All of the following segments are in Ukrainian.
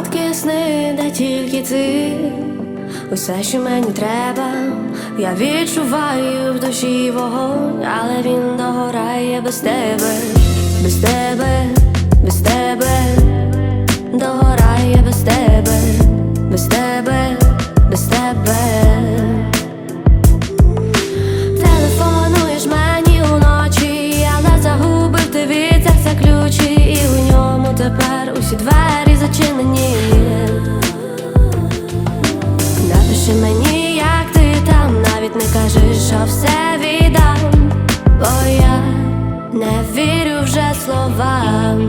солодкі сни, де тільки ти, усе, що мені треба. Я відчуваю в душі вогонь, але він догорає без тебе, без тебе, без тебе, догорає без тебе, без тебе, без тебе. Телефонуєш мені уночі, але загубив ти від серця ключі, і у ньому тепер усі двері зачинені. Напиши мені, як ти там, навіть не кажи, що все віддам, бо я не вірю вже словам.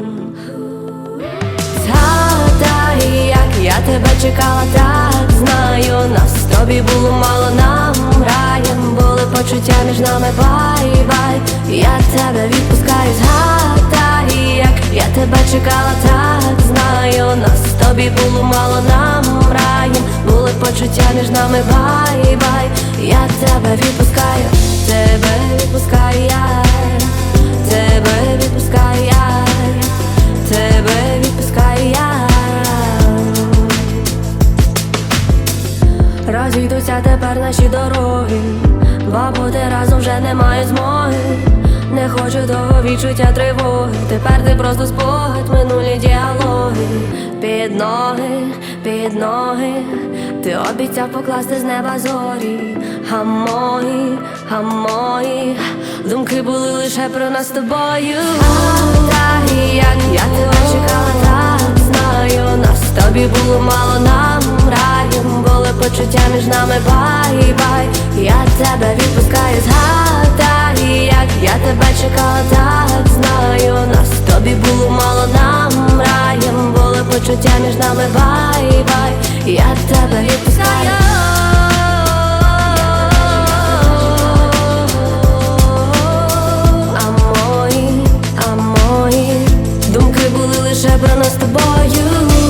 Згадай, як я тебе чекала, так знаю, нас з тобі було мало, нам раєм були почуття між нами, бай-бай. Я тебе відпускаю, згадай, як я тебе чекала, так знаю, нас з тобі було мало, нам раєм були почуття між нами, бай-бай. Я тебе відпускаю, тебе відпускаю я, тебе відпускаю я, тебе відпускаю я. Розійдуться тепер наші дороги, бо бути разом вже немає змоги. Не хочу того відчуття тривоги, тепер ти просто спогад, минулі діалоги. Під ноги ти обіцяв покласти з неба зорі. А мої думки були лише про нас з тобою. Так, як я тебе чекала, так знаю, нас з тобі було мало, нам раєм були почуття між нами, бай-бай. Я тебе відпускаю, згадай, як я тебе чекала, так знаю, нас з тобі було мало, нам раєм були почуття між нами, бай-бай. Я тебе відпускаю. А мої думки були лише про нас з тобою.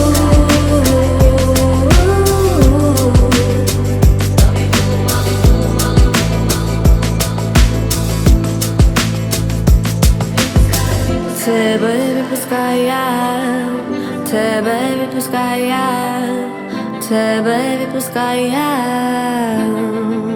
Тебе відпускаю я, тебе відпускаю я, тебе відпускаю я.